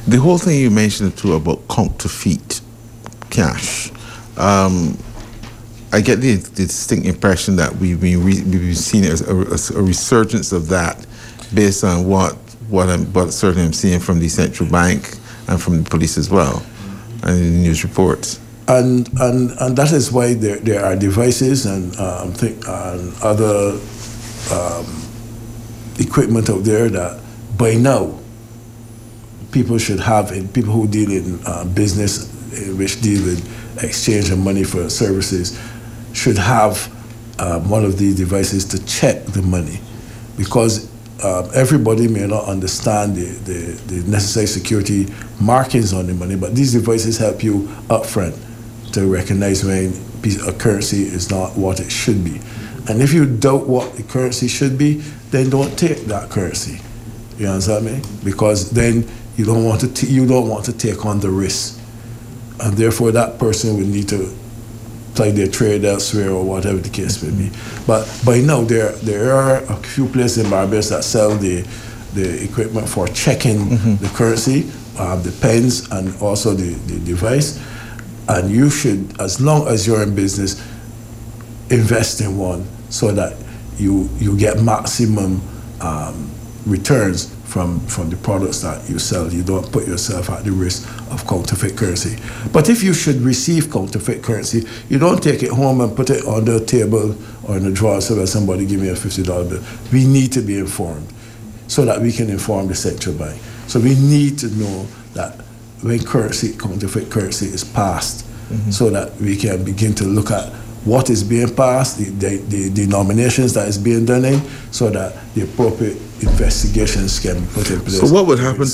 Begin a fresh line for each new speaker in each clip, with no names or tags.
The whole thing you mentioned too about counterfeit cash. I get the distinct impression that we've seen a resurgence of that based on what certainly I'm seeing from the central bank and from the police as well, and in the news reports.
And that is why there are devices and other equipment out there that by now people should have, and people who deal in business, which deal with exchange of money for services, should have one of these devices to check the money, because everybody may not understand the necessary security markings on the money, but these devices help you upfront to recognize when a currency is not what it should be. And if you doubt what the currency should be, then don't take that currency. You understand me? Because then you don't want to take on the risk, and therefore that person would need to plug their trade elsewhere or whatever the case may be. But by now there are a few places in Barbados that sell the equipment for checking the currency, the pens, and also the device. And you should, as long as you're in business, invest in one so that you get maximum returns from the products that you sell. You don't put yourself at the risk of counterfeit currency. But if you should receive counterfeit currency, you don't take it home and put it on the table or in the drawer so that somebody give me a $50 bill. We need to be informed so that we can inform the central bank. So we need to know that when counterfeit currency is passed, so that we can begin to look at what is being passed, the denominations that is being done in, so that the appropriate investigations can be put in place.
So what would happen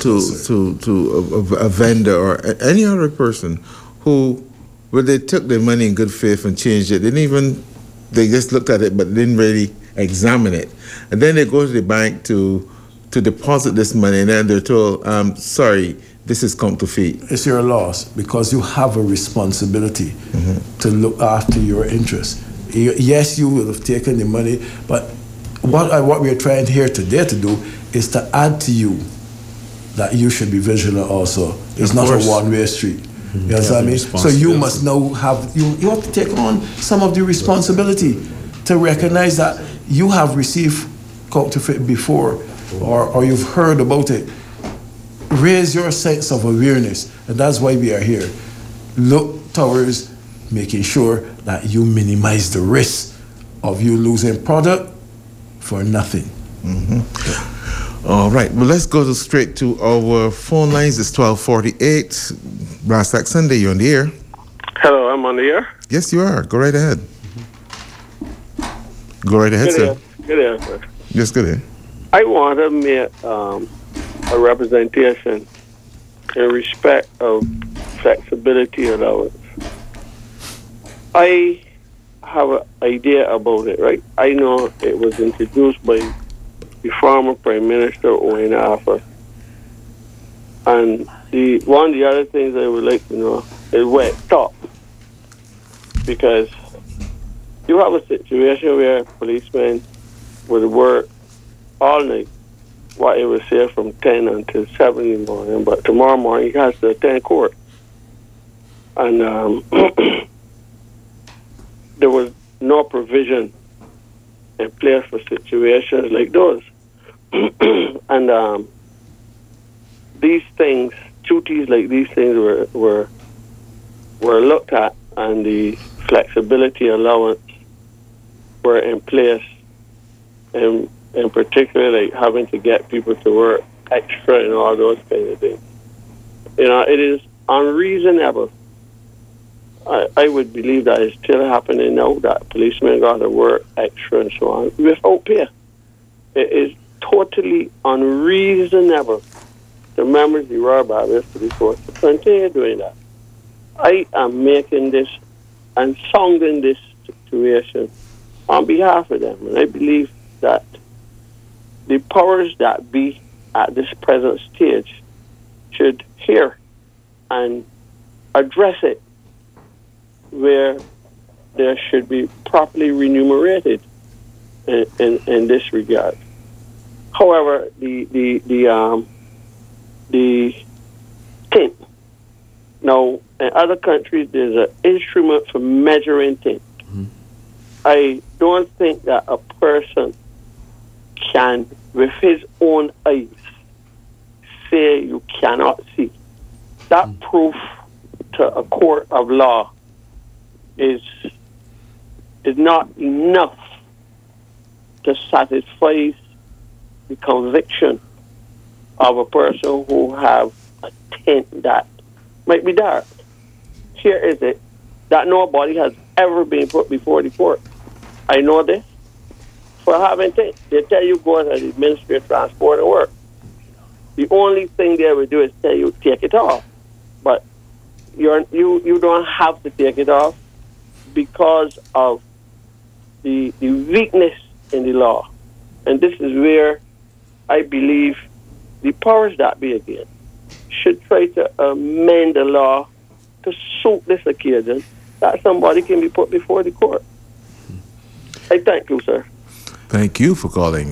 to a vendor or any other person who, when they took their money in good faith and changed it, they just looked at it but didn't really examine it, and then they go to the bank to deposit this money, and then they're told, sorry, this is counterfeit.
It's your loss, because you have a responsibility to look after your interests. Yes, you will have taken the money, but what we are trying here today to do is to add to you that you should be vigilant also. It's not a one-way street. You understand me? So you must now you have to take on some of the responsibility to recognize that you have received counterfeit before, or you've heard about it. Raise your sense of awareness, and that's why we are here. Look towards making sure that you minimize the risk of you losing product for nothing.
All right, well, let's go straight to our phone lines. It's 12:48. Brass Tack Sunday, you're on the air.
Hello, I'm on the air.
Yes, you are. Go right ahead. Go right ahead, sir.
Good answer.
Yes, good ahead.
I want to make a representation in respect of flexibility allowance. I have an idea about it, right? I know it was introduced by the former Prime Minister, Owen Arthur. And one of the other things I would like to know is where it stopped. Because you have a situation where policemen would work all night, what it would say from 10 until 7 in the morning, but tomorrow morning he has to attend court. And there was no provision in place for situations like those. And these things, duties like these things were looked at, and the flexibility allowance were in place, and in particular, like having to get people to work extra and all those kind of things. It is unreasonable. I would believe that it's still happening now, that policemen got to work extra and so on without pay. It is totally unreasonable. The members of the Royal Barbados Police Force to continue doing that. I am making this and sounding this situation on behalf of them, and I believe that the powers that be at this present stage should hear and address it, where there should be properly remunerated in this regard. However, the Now, in other countries, there's an instrument for measuring things. I don't think that a person can, with his own eyes, say you cannot see. That proof to a court of law is not enough to satisfy the conviction of a person who have a tint that might be dark. Here is it, that nobody has ever been put before the court. I know this for having tint. They tell you go to the Ministry of Transport and work. The only thing they will do is tell you take it off. But you don't have to take it off because of the weakness in the law. And this is where I believe the powers that be again should try to amend the law to suit this occasion that somebody can be put before the court. I thank you, sir.
Thank you for calling.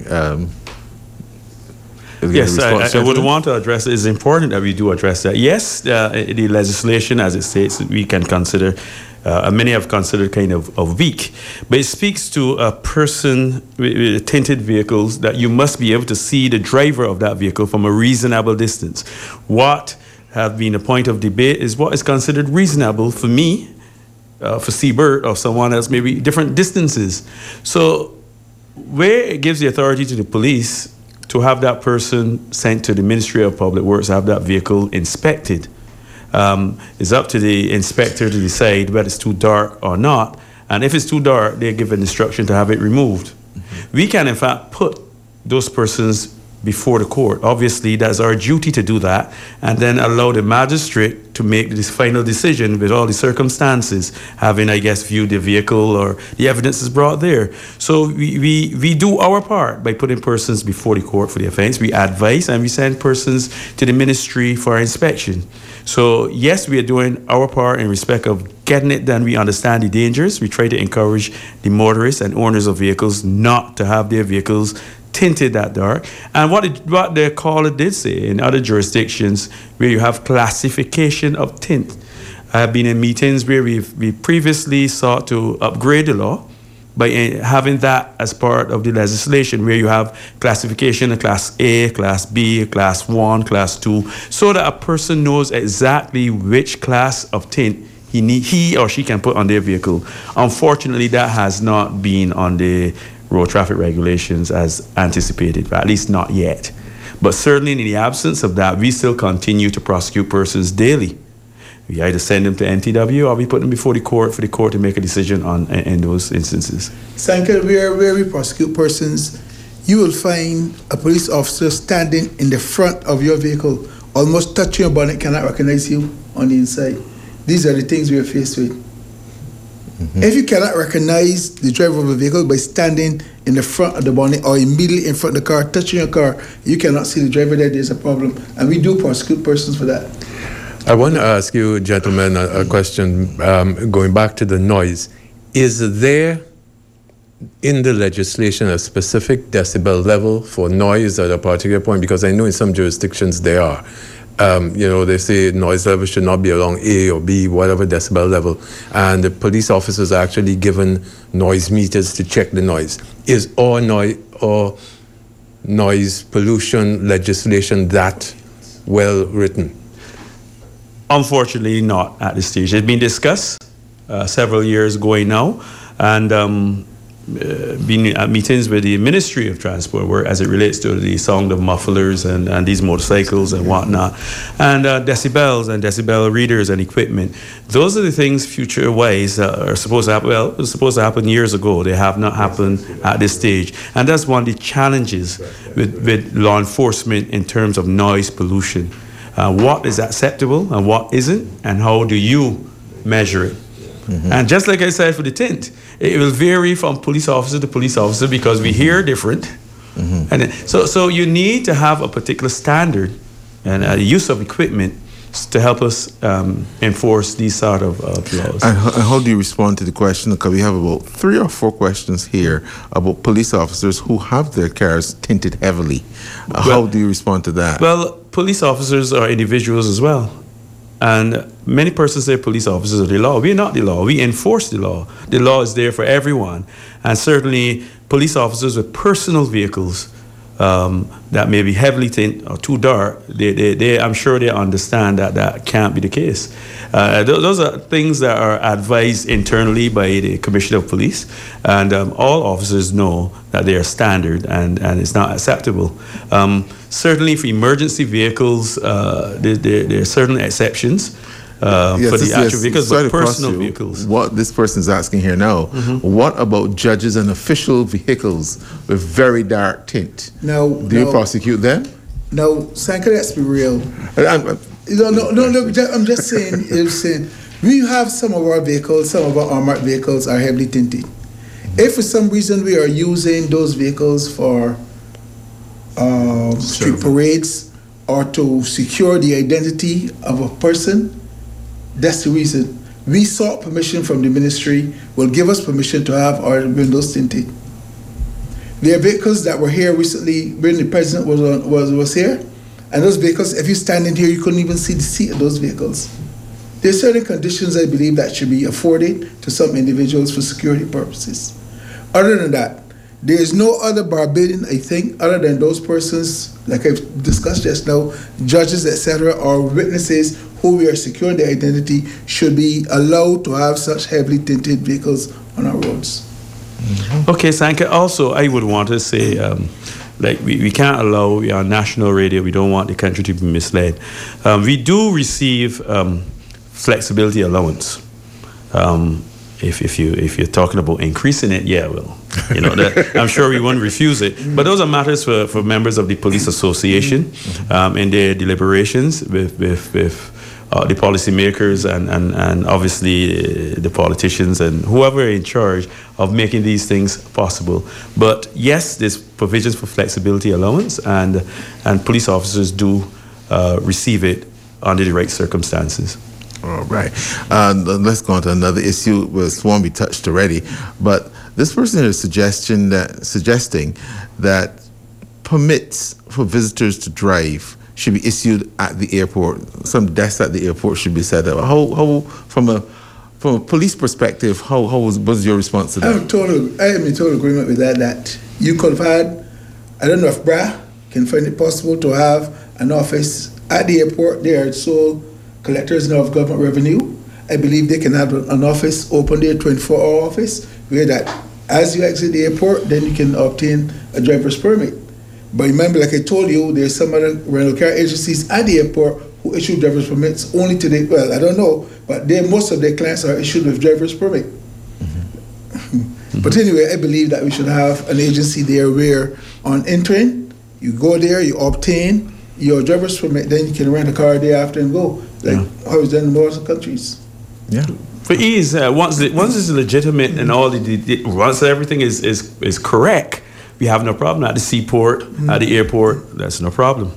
Yes, I would want to address it. It's important that we do address that. Yes, the legislation, as it states, we can consider, many have considered kind of weak, but it speaks to a person with tinted vehicles that you must be able to see the driver of that vehicle from a reasonable distance. What have been a point of debate is what is considered reasonable for me, for Seabird or someone else, maybe different distances. So where it gives the authority to the police to have that person sent to the Ministry of Public Works, have that vehicle inspected. It's up to the inspector to decide whether it's too dark or not. And if it's too dark, they give an instruction to have it removed. We can, in fact, put those persons before the court. Obviously, that's our duty to do that, and then allow the magistrate to make this final decision with all the circumstances, having, I guess, viewed the vehicle or the evidence is brought there. So we do our part by putting persons before the court for the offense. We advise and we send persons to the ministry for inspection. So yes, we are doing our part in respect of getting it done. We understand the dangers. We try to encourage the motorists and owners of vehicles not to have their vehicles tinted that dark. And what the caller did say, in other jurisdictions where you have classification of tint, I have been in meetings where we previously sought to upgrade the law by having that as part of the legislation, where you have classification of Class A, Class B, Class 1, Class 2, so that a person knows exactly which class of tint he or she can put on their vehicle. Unfortunately, that has not been on the road traffic regulations as anticipated, at least not yet. But certainly in the absence of that, we still continue to prosecute persons daily. We either send them to NTW or we put them before the court for the court to make a decision on in those instances.
Sankel, where we prosecute persons, you will find a police officer standing in the front of your vehicle, almost touching your bonnet, cannot recognize you on the inside. These are the things we are faced with. If you cannot recognize the driver of a vehicle by standing in the front of the bonnet or immediately in front of the car, touching your car, you cannot see the driver there, there's a problem. And we do prosecute persons for that.
I want to ask you, gentlemen, a question going back to the noise. Is there in the legislation a specific decibel level for noise at a particular point? Because I know in some jurisdictions there are. They say noise level should not be along A or B, whatever decibel level. And the police officers are actually given noise meters to check the noise. Is all noise pollution legislation that well written?
Unfortunately, not at this stage. It's been discussed several years ago now, and been at meetings with the Ministry of Transport, where as it relates to the sound of mufflers and these motorcycles and whatnot, and decibels and decibel readers and equipment. Those are the things future-wise are supposed to happen. Well, it was supposed to happen years ago. They have not happened at this stage. And that's one of the challenges with law enforcement in terms of noise pollution. What is acceptable and what isn't, and how do you measure it? And just like I said for the tint, it will vary from police officer to police officer because we hear different. And so you need to have a particular standard and use of equipment to help us enforce these sort of laws.
And how do you respond to the question? Because we have about 3 or 4 questions here about police officers who have their cars tinted heavily. How do you respond to that?
Well, police officers are individuals as well. And many persons say police officers are the law. We're not the law. We enforce the law. The law is there for everyone. And certainly police officers with personal vehicles that may be heavily tinted or too dark, I'm sure they understand that that can't be the case. Those are things that are advised internally by the Commissioner of Police, and all officers know that they are standard and it's not acceptable. Certainly for emergency vehicles, there are certain exceptions. For the actual vehicles, but personal vehicles.
What this person is asking here now, what about judges and official vehicles with very dark tint? Do you prosecute them?
No, Sanka, let's be real. I'm just saying, we have some of our vehicles, some of our armored vehicles are heavily tinted. If for some reason we are using those vehicles for street parades or to secure the identity of a person, that's the reason. We sought permission from the ministry, will give us permission to have our windows tinted. There are vehicles that were here recently when the president was here, and those vehicles, if you stand in here, you couldn't even see the seat of those vehicles. There are certain conditions, I believe, that should be afforded to some individuals for security purposes. Other than that, there is no other Barbadian, I think, other than those persons, like I've discussed just now, judges, etc., or witnesses who we are securing their identity, should be allowed to have such heavily tinted vehicles on our roads.
Okay, Sanka, also I would want to say, we can't allow, we are on national radio, we don't want the country to be misled. We do receive flexibility allowance. If you're talking about increasing it, yeah, well, I'm sure we won't refuse it. But those are matters for members of the police association in their deliberations with the policymakers and obviously the politicians and whoever in charge of making these things possible. But yes, there's provisions for flexibility allowance, and police officers do receive it under the right circumstances.
All right. Let's go on to another issue. This one we touched already, but this person is suggesting that permits for visitors to drive should be issued at the airport. Some desks at the airport should be set up. How from a police perspective, was your response to that?
I am in total agreement with that. That you could have had, I don't know if BRA can find it possible to have an office at the airport. They are sole collectors now of government revenue. I believe they can have an office open there, 24-hour office, where that as you exit the airport, then you can obtain a driver's permit. But remember, like I told you, there's some other rental car agencies at the airport who issue driver's permits only to I don't know, but most of their clients are issued with driver's permit. But anyway, I believe that we should have an agency there where on entering, you go there, you obtain your driver's permit, then you can rent a car there after and go, how it's done in most countries.
Yeah.
For ease, once it's legitimate and once everything is correct, we have no problem at the seaport, at the airport. That's no problem.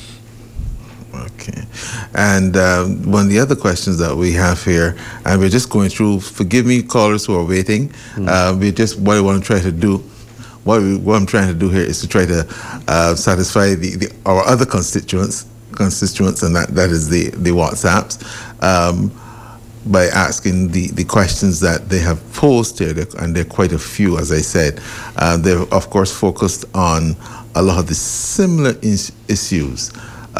Okay. And one of the other questions that we have here, and we're just going through, forgive me, callers who are waiting, what I want to try to do, what I'm trying to do here is to try to satisfy our other constituents, and that is the WhatsApps, by asking the questions that they have posed here, and there are quite a few, as I said. They're, of course, focused on a lot of the similar issues.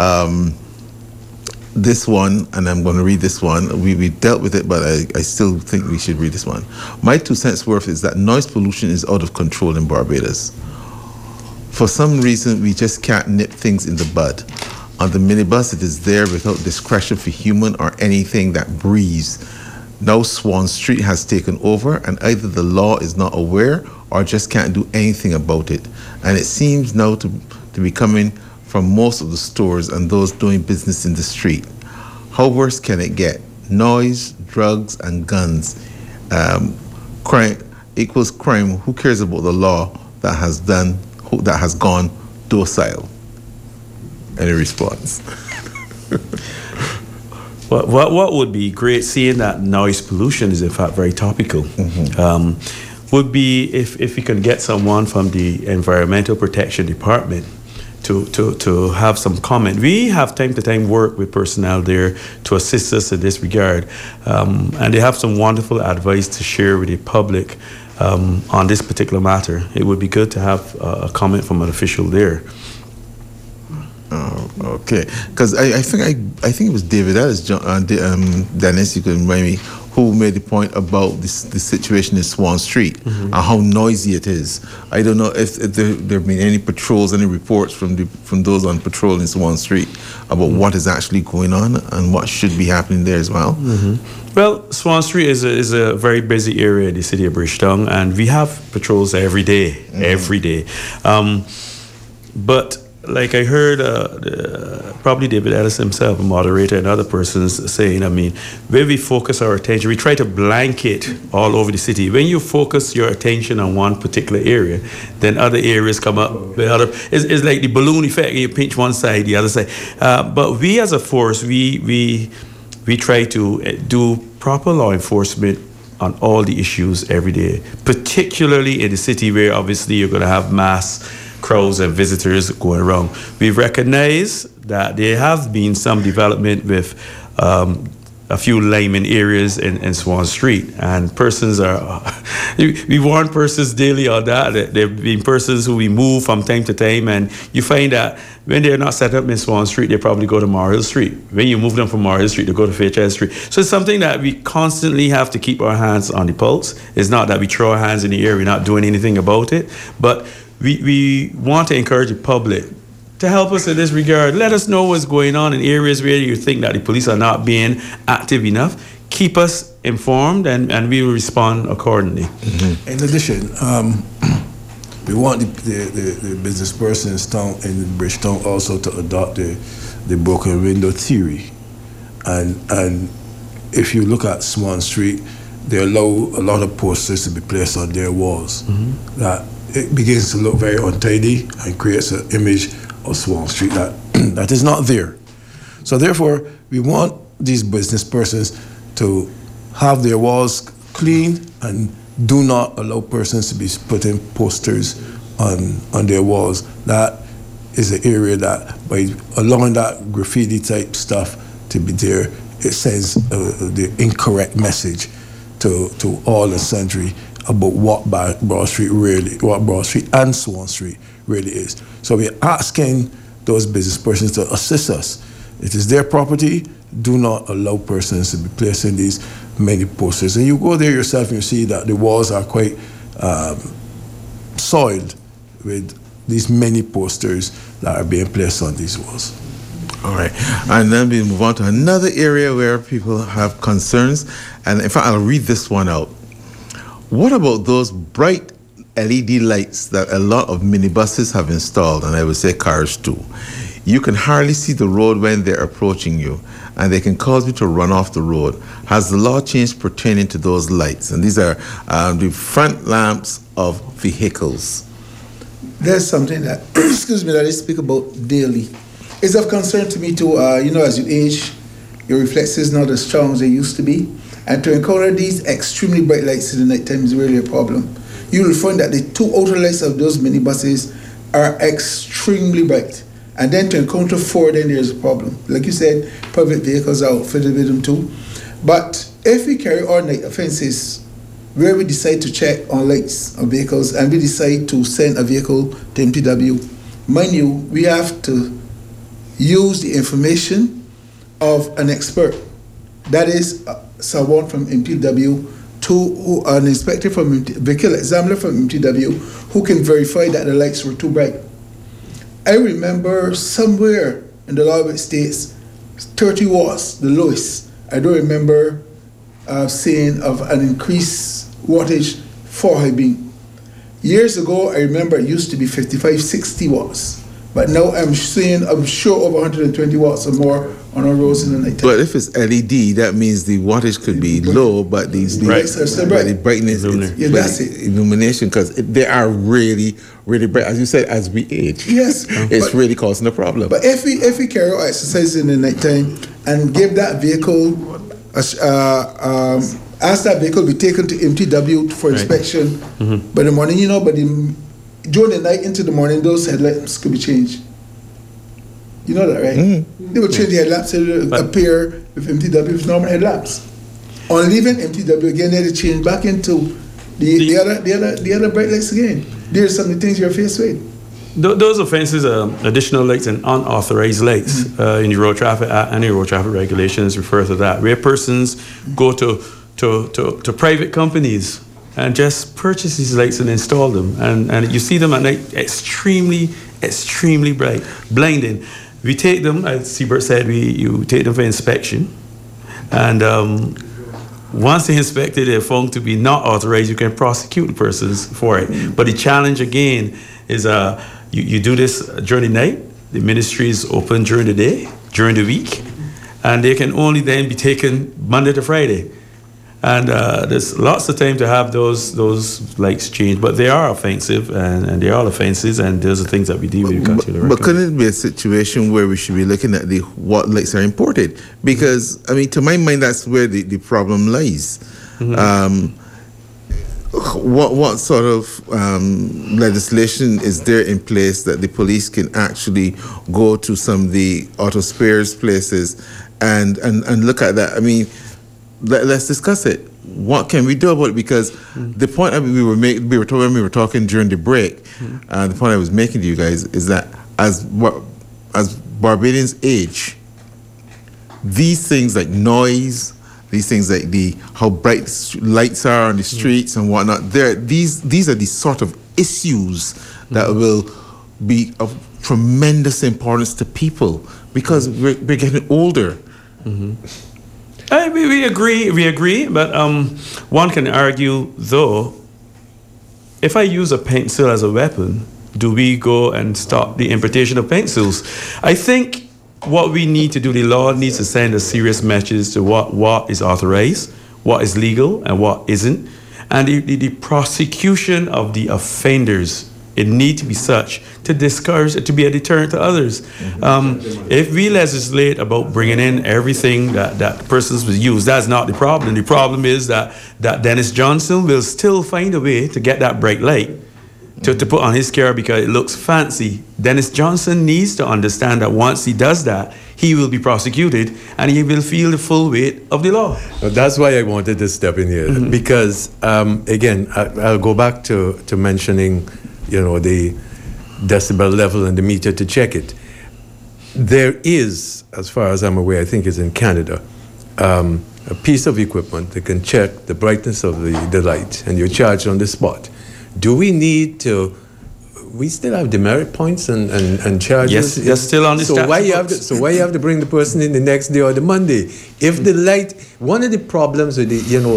This one, and I'm going to read this one, we dealt with it, but I still think we should read this one. My 2 cents worth is that noise pollution is out of control in Barbados. For some reason, we just can't nip things in the bud. On the minibus, it is there without discretion for human or anything that breathes. Now Swan Street has taken over, and either the law is not aware or just can't do anything about it. And it seems now to be coming from most of the stores and those doing business in the street. How worse can it get? Noise, drugs, and guns. Crime equals crime. Who cares about the law that has gone docile? Any response?
What would be great, seeing that noise pollution is in fact very topical, would be if we can get someone from the Environmental Protection Department to have some comment. We have time to time work with personnel there to assist us in this regard, and they have some wonderful advice to share with the public on this particular matter. It would be good to have a comment from an official there.
Oh, okay. Because I think it was David Ellis, Dennis, you can remind me, who made the point about the situation in Swan Street and how noisy it is. I don't know if there have been any patrols, any reports from those on patrol in Swan Street about what is actually going on and what should be happening there as well.
Well, Swan Street is a very busy area in the city of Bridgetown, and we have patrols every day. But like I heard probably David Ellis himself, a moderator, and other persons saying, I mean, where we focus our attention, we try to blanket all over the city. When you focus your attention on one particular area, then other areas come up. It's like the balloon effect. You pinch one side, the other side. But we as a force, we try to do proper law enforcement on all the issues every day, particularly in the city where obviously you're going to have mass crowds and visitors going around. We recognize that there have been some development with a few layman areas in Swan Street, and persons are, we warn persons daily on that. There have been persons who we move from time to time, and you find that when they're not set up in Swan Street, they probably go to Morrill Street. When you move them from Morrill Street, they go to Fairchild Street. So it's something that we constantly have to keep our hands on the pulse. It's not that we throw our hands in the air, we're not doing anything about it, but we want to encourage the public to help us in this regard. Let us know what's going on in areas where you think that the police are not being active enough. Keep us informed, and we will respond accordingly.
In addition, we want the business persons in Bridgetown also to adopt the broken window theory. And if you look at Swan Street, they allow a lot of posters to be placed on their walls. That it begins to look very untidy and creates an image of Swan Street that is not there. So therefore, we want these business persons to have their walls clean and do not allow persons to be putting posters on their walls. That is an area that by allowing that graffiti type stuff to be there, it sends the incorrect message to all and sundry about what Broad Street and Swan Street really is. So we're asking those business persons to assist us. It is their property. Do not allow persons to be placing these many posters. And you go there yourself and you see that the walls are quite soiled with these many posters that are being placed on these walls.
All right. And then we move on to another area where people have concerns. And in fact, I'll read this one out. What about those bright LED lights that a lot of minibuses have installed, and I would say cars too? You can hardly see the road when they're approaching you, and they can cause you to run off the road. Has the law changed pertaining to those lights? And these are the front lamps of vehicles.
There's something that, that I speak about daily. It's of concern to me too. As you age, your reflexes not as strong as they used to be. And to encounter these extremely bright lights in the nighttime is really a problem. You will find that the two outer lights of those minibuses are extremely bright. And then to encounter four, then there's a problem. Like you said, public vehicles are outfitted with them too. But if we carry all night offenses where we decide to check on lights of vehicles and we decide to send a vehicle to MTW, mind you, we have to use the information of an expert. That is someone from MTW to an inspector from vehicle examiner from MTW who can verify that the lights were too bright. I remember somewhere in the law of it states 30 watts, the lowest. I don't remember saying of an increased wattage for high beam. Years ago, I remember it used to be 55, 60 watts. But now I'm sure over 120 watts or more on our roads in the night.
But if it's LED, that means the wattage could be low, but the
lights are still bright.
The brightness,
that's it.
Illumination, because they are really, really bright. As you said, as we age,
yes,
it's really causing a problem.
But if we carry out exercise in the nighttime and give that vehicle, ask that vehicle be taken to MTW for inspection, by the morning, but during the night into the morning, those headlights could be changed. You know that, right? They would change the headlamps to appear with MTW with normal headlamps. On leaving MTW again, they had to change back into the other bright lights again. There's some of the things you're faced with.
Those offenses are additional lights and unauthorized lights in the Road Traffic Act and the Road Traffic Regulations refer to that, where persons go to private companies and just purchase these lights and install them. And you see them at night extremely bright, blinding. We take them, as Seabert said, you take them for inspection. And once they're inspected, they're found to be not authorized, you can prosecute the persons for it. But the challenge again is you do this during the night. The ministry is open during the day, during the week, and they can only then be taken Monday to Friday. And there's lots of time to have those lights changed, but they are offensive, and they are offenses, and those are things that we deal with.
But couldn't it be a situation where we should be looking at what lights are imported? Because, I mean, to my mind, that's where the problem lies. What sort of legislation is there in place that the police can actually go to some of the auto spares places and look at that? I mean, let's discuss it. What can we do about it? Because the point we were talking during the break, the point I was making to you guys is that as Barbadians age, these things like noise, these things like how bright lights are on the streets and whatnot, these are the sort of issues that will be of tremendous importance to people because we're getting older.
We agree, but one can argue, though, if I use a pencil as a weapon, do we go and stop the importation of pencils? I think what we need to do, the law needs to send a serious message to what is authorized, what is legal, and what isn't. And the prosecution of the offenders, it needs to be such to discourage, to be a deterrent to others. If we legislate about bringing in everything that persons will use, that's not the problem. The problem is that Dennis Johnson will still find a way to get that bright light to put on his car because it looks fancy. Dennis Johnson needs to understand that once he does that, he will be prosecuted and he will feel the full weight of the law.
Well, that's why I wanted to step in here because, again, I'll go back to mentioning, the decibel level and the meter to check it. There is, as far as I'm aware, I think it's in Canada, a piece of equipment that can check the brightness of the light and you're charged on the spot. Do we need to? We still have demerit points and charges.
Yes, they're still on the
so why you have to bring the person in the next day or the Monday? If the light, one of the problems with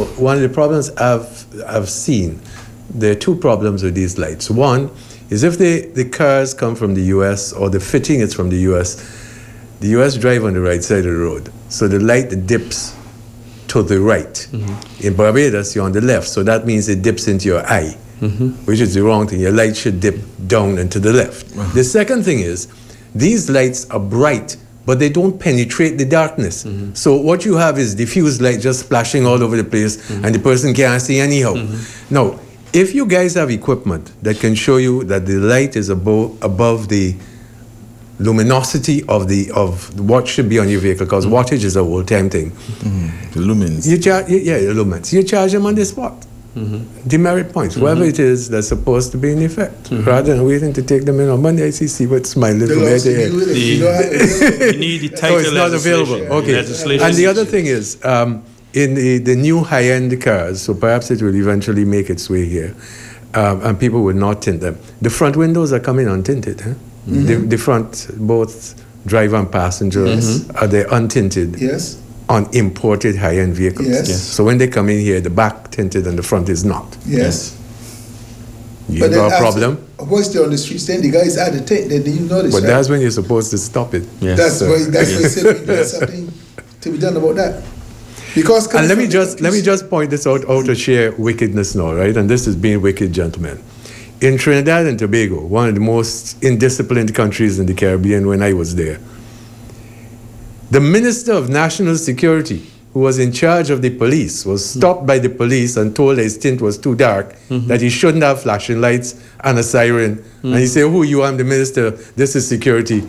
I've seen, there are two problems with these lights. One is if the cars come from the U.S. or the fitting is from the U.S. drive on the right side of the road, so the light dips to the right. In Barbados, you're on the left, so that means it dips into your eye. Which is the wrong thing. Your light should dip down and to the left. The second thing is, these lights are bright, but they don't penetrate the darkness. So what you have is diffused light just splashing all over the place, and the person can't see anyhow. Now, if you guys have equipment that can show you that the light is above the luminosity of what should be on your vehicle, because wattage is a whole-time thing.
The lumens.
The lumens. You charge them on the spot. Demerit points, whoever it is that's supposed to be in effect, rather than waiting to take them in on Monday. I see what smiling from head to head.
You need the tighter
it's not available. Okay. And the other thing is, in the new high-end cars, so perhaps it will eventually make its way here, and people will not tint them. The front windows are coming untinted. Huh? The front, both driver and passengers, are they untinted?
Yes.
On imported high-end vehicles.
Yes.
So when they come in here, the back tinted and the front is not.
Yes.
You got a problem?
Once they're on the streets, then the guys add the tint, then you notice.
But that's when you're supposed to stop it.
Yes.
That's why there's something to be done about that. Because
and let me just point this out of sheer wickedness now, right? And this is being wicked, gentlemen. In Trinidad and Tobago, one of the most indisciplined countries in the Caribbean when I was there, the Minister of National Security, who was in charge of the police, was stopped by the police and told his tint was too dark, that he shouldn't have flashing lights and a siren. And he said, "Who you? I'm the minister. This is security."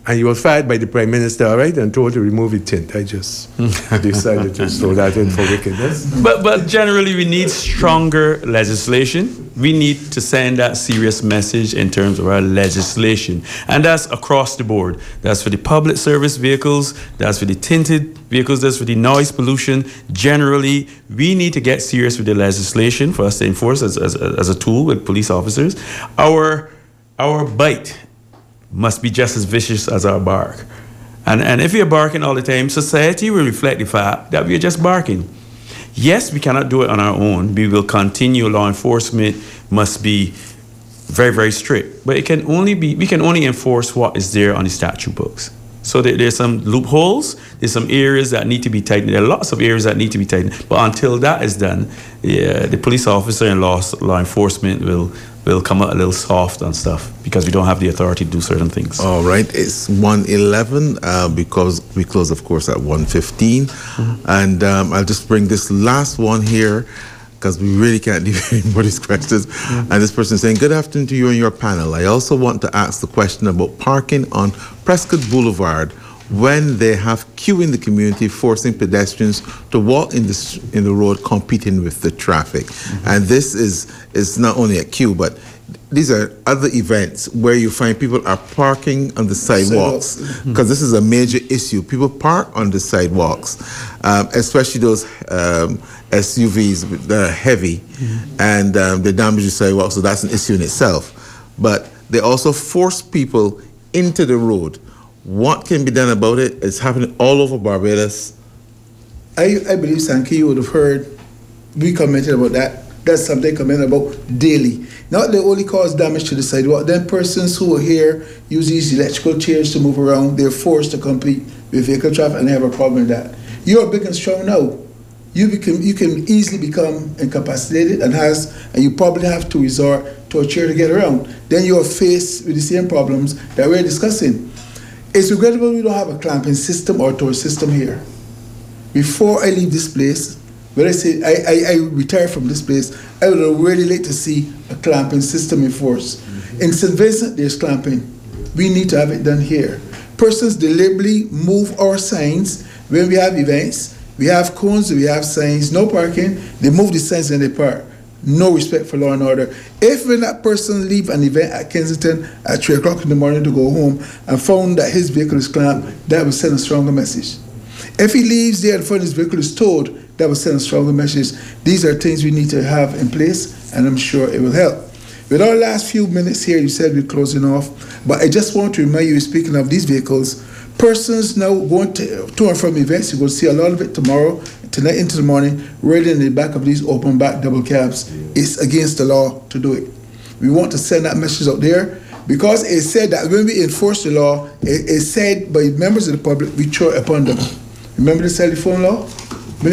and you were fired by the Prime Minister, all right, and told to remove the tint. I just decided to throw that in for wickedness.
But generally, we need stronger legislation. We need to send that serious message in terms of our legislation. And that's across the board. That's for the public service vehicles, that's for the tinted vehicles, that's for the noise pollution. Generally, we need to get serious with the legislation for us to enforce as a tool with police officers. Our bite must be just as vicious as our bark. And if we are barking all the time, society will reflect the fact that we are just barking. Yes, we cannot do it on our own. We will continue. Law enforcement must be very, very strict. But we can only enforce what is there on the statute books. So there's some loopholes, there's some areas that need to be tightened. There are lots of areas that need to be tightened. But until that is done, the police officer and law enforcement will come out a little soft on stuff because we don't have the authority to do certain things.
All right, it's 1:11 because we close, of course, at 1:15. Mm-hmm. And I'll just bring this last one here because we really can't deal with anybody's questions. Mm-hmm. And this person is saying, good afternoon to you and your panel. I also want to ask the question about parking on Prescott Boulevard when they have queue in the community, forcing pedestrians to walk in the road, competing with the traffic. Mm-hmm. And this is not only a queue, but these are other events where you find people are parking on the sidewalks, because this is a major issue. People park on the sidewalks, especially those SUVs that are heavy, and they damage the sidewalk, so that's an issue in itself. But they also force people into the road. What can be done about it? It's happening all over Barbados.
I believe, Sankey, you would have heard we commented about that. That's something commented about daily. Not they only cause damage to the sidewalk. Then persons who are here use these electrical chairs to move around. They're forced to compete with vehicle traffic, and they have a problem with that. You're big and strong now. You can easily become incapacitated, and you probably have to resort to a chair to get around. Then you're faced with the same problems that we're discussing. It's regrettable we don't have a clamping system or toll system here. Before I leave this place, when I say I retire from this place, I would really like to see a clamping system in force. Mm-hmm. In St. Vincent, there's clamping. We need to have it done here. Persons deliberately move our signs when we have events. We have cones, we have signs, no parking. They move the signs and they park. No respect for law and order. If when that person leave an event at Kensington at 3 o'clock in the morning to go home and found that his vehicle is clamped, that will send a stronger message. If he leaves there and finds his vehicle is towed, that will send a stronger message. These are things we need to have in place, and I'm sure it will help. With our last few minutes here, you said we're closing off, but I just want to remind you, speaking of these vehicles, persons now going to and from events, you're going to see a lot of it tomorrow, tonight into the morning, right in the back of these open back double cabs. It's against the law to do it. We want to send that message out there because it said that when we enforce the law, it's said by members of the public, we throw it upon them. Remember the telephone law? When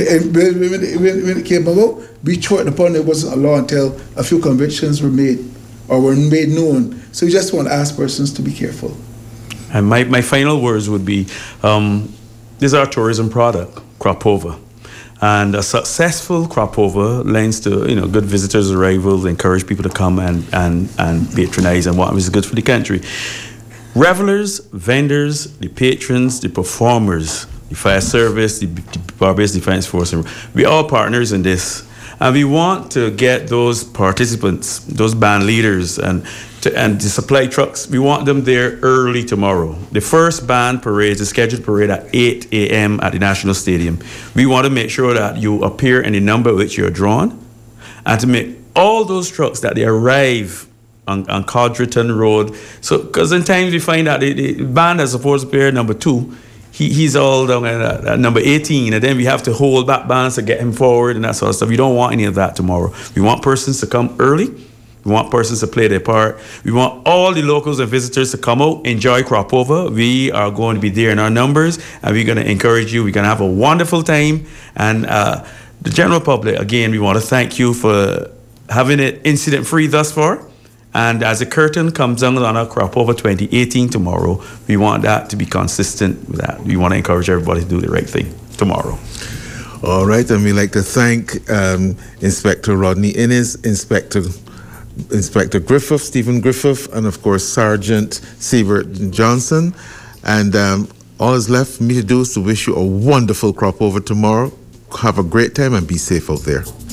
it came about, we threw it upon them. It wasn't a law until a few convictions were made or were made known. So we just want to ask persons to be careful.
And my final words would be, this is our tourism product, Cropova. And a successful Cropova lends to good visitors' arrivals, encourage people to come and patronize and what is good for the country. Revelers, vendors, the patrons, the performers, the fire service, the Barbados Defence Force, we're all partners in this. And we want to get those participants, those band leaders, and the supply trucks, we want them there early tomorrow. The first band parade, the scheduled parade at 8 a.m. at the National Stadium. We want to make sure that you appear in the number which you're drawn, and to make all those trucks that they arrive on Codgerton Road. So, because in times we find that the band that's supposed to appear number 2, he's all down at number 18, and then we have to hold back bands to get him forward and that sort of stuff. We don't want any of that tomorrow. We want persons to come early. We want persons to play their part. We want all the locals and visitors to come out, enjoy Cropova. We are going to be there in our numbers, and we're going to encourage you. We're going to have a wonderful time. And the general public, again, we want to thank you for having it incident-free thus far. And as the curtain comes down on our Cropova 2018 tomorrow, we want that to be consistent with that. We want to encourage everybody to do the right thing tomorrow.
All right, and we'd like to thank Inspector Rodney Innes, Inspector Griffith, Stephen Griffith, and of course Sergeant Siebert Johnson. And all is left for me to do is to wish you a wonderful crop over tomorrow. Have a great time and be safe out there.